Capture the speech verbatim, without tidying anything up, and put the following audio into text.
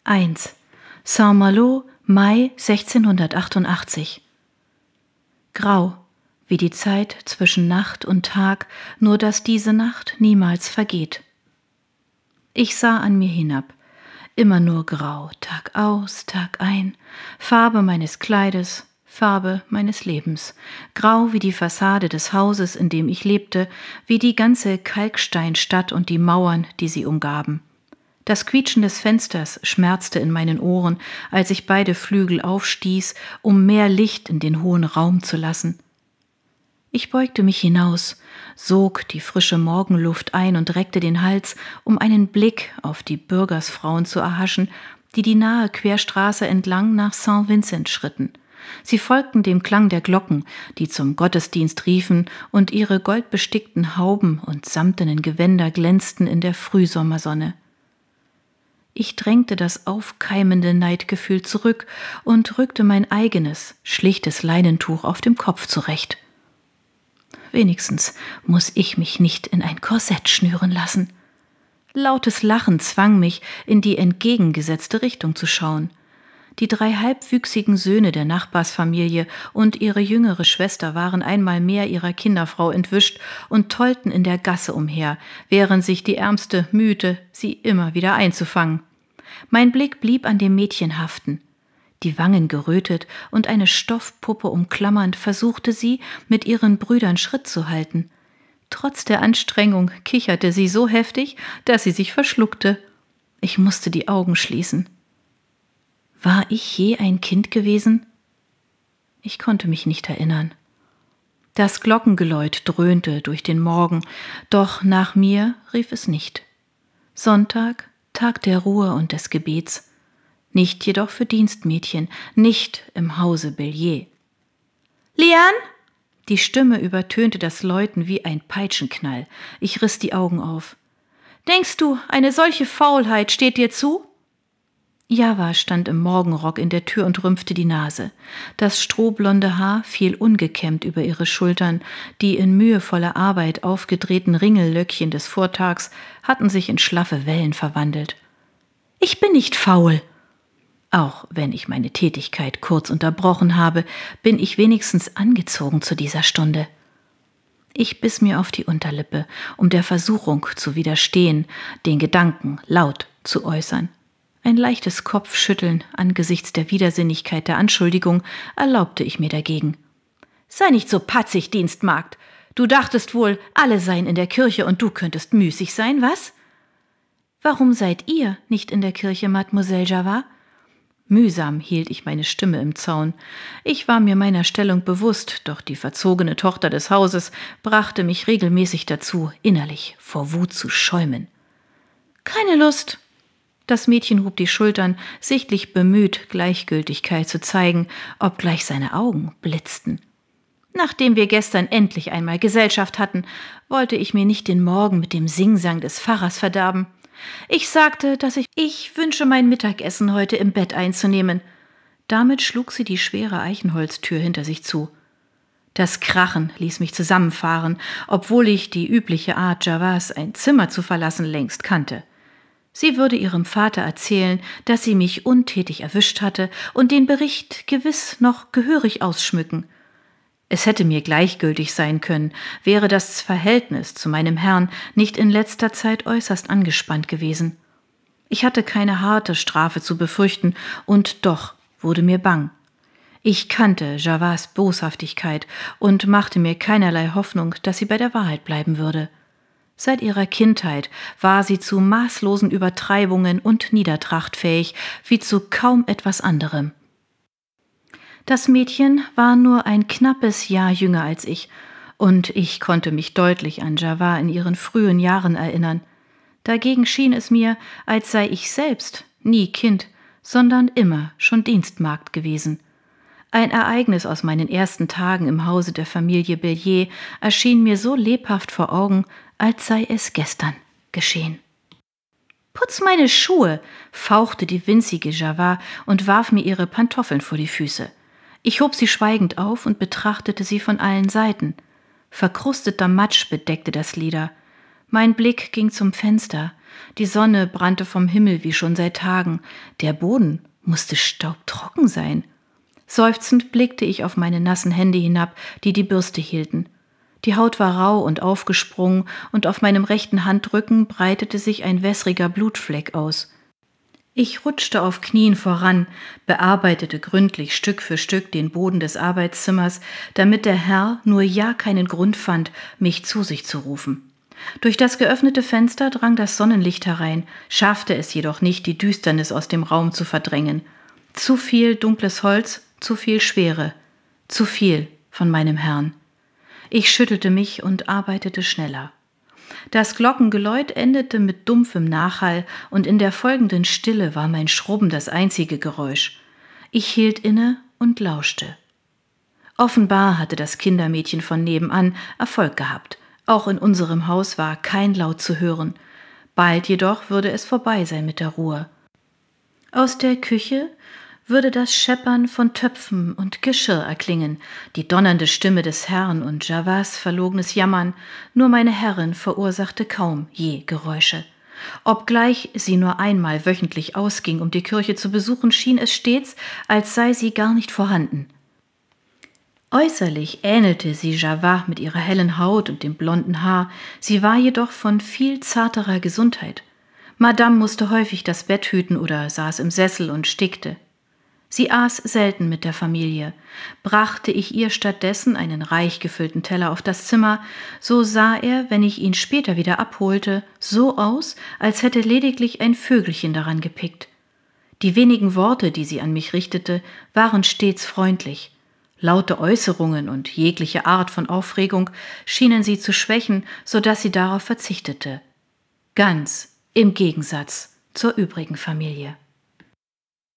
eins. Saint-Malo, Mai sechzehnhundertachtundachtzig. Grau, wie die Zeit zwischen Nacht und Tag, nur dass diese Nacht niemals vergeht. Ich sah an mir hinab, immer nur grau, Tag aus, Tag ein, Farbe meines Kleides, Farbe meines Lebens, grau wie die Fassade des Hauses, in dem ich lebte, wie die ganze Kalksteinstadt und die Mauern, die sie umgaben. Das Quietschen des Fensters schmerzte in meinen Ohren, als ich beide Flügel aufstieß, um mehr Licht in den hohen Raum zu lassen. Ich beugte mich hinaus, sog die frische Morgenluft ein und reckte den Hals, um einen Blick auf die Bürgersfrauen zu erhaschen, die die nahe Querstraße entlang nach Saint-Vincent schritten. Sie folgten dem Klang der Glocken, die zum Gottesdienst riefen, und ihre goldbestickten Hauben und samtenen Gewänder glänzten in der Frühsommersonne. Ich drängte das aufkeimende Neidgefühl zurück und rückte mein eigenes, schlichtes Leinentuch auf dem Kopf zurecht. Wenigstens muss ich mich nicht in ein Korsett schnüren lassen. Lautes Lachen zwang mich, in die entgegengesetzte Richtung zu schauen. Die drei halbwüchsigen Söhne der Nachbarsfamilie und ihre jüngere Schwester waren einmal mehr ihrer Kinderfrau entwischt und tollten in der Gasse umher, während sich die Ärmste mühte, sie immer wieder einzufangen. Mein Blick blieb an dem Mädchen haften. Die Wangen gerötet und eine Stoffpuppe umklammernd, versuchte sie, mit ihren Brüdern Schritt zu halten. Trotz der Anstrengung kicherte sie so heftig, dass sie sich verschluckte. Ich musste die Augen schließen. War ich je ein Kind gewesen? Ich konnte mich nicht erinnern. Das Glockengeläut dröhnte durch den Morgen, doch nach mir rief es nicht. Sonntag, Tag der Ruhe und des Gebets. Nicht jedoch für Dienstmädchen, nicht im Hause Bellier. »Lian?« Die Stimme übertönte das Läuten wie ein Peitschenknall. Ich riss die Augen auf. »Denkst du, eine solche Faulheit steht dir zu?« Java stand im Morgenrock in der Tür und rümpfte die Nase. Das strohblonde Haar fiel ungekämmt über ihre Schultern, die in mühevoller Arbeit aufgedrehten Ringellöckchen des Vortags hatten sich in schlaffe Wellen verwandelt. »Ich bin nicht faul!« Auch wenn ich meine Tätigkeit kurz unterbrochen habe, bin ich wenigstens angezogen zu dieser Stunde. Ich biss mir auf die Unterlippe, um der Versuchung zu widerstehen, den Gedanken laut zu äußern. Ein leichtes Kopfschütteln angesichts der Widersinnigkeit der Anschuldigung erlaubte ich mir dagegen. »Sei nicht so patzig, Dienstmagd. Du dachtest wohl, alle seien in der Kirche und du könntest müßig sein, was?« »Warum seid ihr nicht in der Kirche, Mademoiselle Java?« Mühsam hielt ich meine Stimme im Zaun. Ich war mir meiner Stellung bewusst, doch die verzogene Tochter des Hauses brachte mich regelmäßig dazu, innerlich vor Wut zu schäumen. »Keine Lust!« Das Mädchen hob die Schultern, sichtlich bemüht, Gleichgültigkeit zu zeigen, obgleich seine Augen blitzten. »Nachdem wir gestern endlich einmal Gesellschaft hatten, wollte ich mir nicht den Morgen mit dem Singsang des Pfarrers verderben. Ich sagte, dass ich, ich wünsche, mein Mittagessen heute im Bett einzunehmen.« Damit schlug sie die schwere Eichenholztür hinter sich zu. Das Krachen ließ mich zusammenfahren, obwohl ich die übliche Art Javas, ein Zimmer zu verlassen, längst kannte. Sie würde ihrem Vater erzählen, dass sie mich untätig erwischt hatte und den Bericht gewiss noch gehörig ausschmücken. Es hätte mir gleichgültig sein können, wäre das Verhältnis zu meinem Herrn nicht in letzter Zeit äußerst angespannt gewesen. Ich hatte keine harte Strafe zu befürchten, und doch wurde mir bang. Ich kannte Javas Boshaftigkeit und machte mir keinerlei Hoffnung, dass sie bei der Wahrheit bleiben würde. Seit ihrer Kindheit war sie zu maßlosen Übertreibungen und Niedertracht fähig, wie zu kaum etwas anderem. Das Mädchen war nur ein knappes Jahr jünger als ich, und ich konnte mich deutlich an Java in ihren frühen Jahren erinnern. Dagegen schien es mir, als sei ich selbst nie Kind, sondern immer schon Dienstmagd gewesen. Ein Ereignis aus meinen ersten Tagen im Hause der Familie Bellier erschien mir so lebhaft vor Augen, als sei es gestern geschehen. »Putz meine Schuhe«, fauchte die winzige Java und warf mir ihre Pantoffeln vor die Füße. Ich hob sie schweigend auf und betrachtete sie von allen Seiten. Verkrusteter Matsch bedeckte das Leder. Mein Blick ging zum Fenster, Die Sonne brannte vom Himmel wie schon seit Tagen, der Boden musste staubtrocken sein. Seufzend blickte ich auf meine nassen Hände hinab, die die Bürste hielten. Die Haut war rau und aufgesprungen, und auf meinem rechten Handrücken breitete sich ein wässriger Blutfleck aus. Ich rutschte auf Knien voran, bearbeitete gründlich Stück für Stück den Boden des Arbeitszimmers, damit der Herr nur ja keinen Grund fand, mich zu sich zu rufen. Durch das geöffnete Fenster drang das Sonnenlicht herein, schaffte es jedoch nicht, die Düsternis aus dem Raum zu verdrängen. Zu viel dunkles Holz, zu viel Schwere, zu viel von meinem Herrn. Ich schüttelte mich und arbeitete schneller. Das Glockengeläut endete mit dumpfem Nachhall, und in der folgenden Stille war mein Schrubben das einzige Geräusch. Ich hielt inne und lauschte. Offenbar hatte das Kindermädchen von nebenan Erfolg gehabt. Auch in unserem Haus war kein Laut zu hören. Bald jedoch würde es vorbei sein mit der Ruhe. Aus der Küche würde das Scheppern von Töpfen und Geschirr erklingen, die donnernde Stimme des Herrn und Javas verlogenes Jammern, nur meine Herrin verursachte kaum je Geräusche. Obgleich sie nur einmal wöchentlich ausging, um die Kirche zu besuchen, schien es stets, als sei sie gar nicht vorhanden. Äußerlich ähnelte sie Java mit ihrer hellen Haut und dem blonden Haar, sie war jedoch von viel zarterer Gesundheit. Madame musste häufig das Bett hüten oder saß im Sessel und stickte. Sie aß selten mit der Familie. Brachte ich ihr stattdessen einen reich gefüllten Teller auf das Zimmer, so sah er, wenn ich ihn später wieder abholte, so aus, als hätte lediglich ein Vögelchen daran gepickt. Die wenigen Worte, die sie an mich richtete, waren stets freundlich. Laute Äußerungen und jegliche Art von Aufregung schienen sie zu schwächen, so dass sie darauf verzichtete. Ganz im Gegensatz zur übrigen Familie.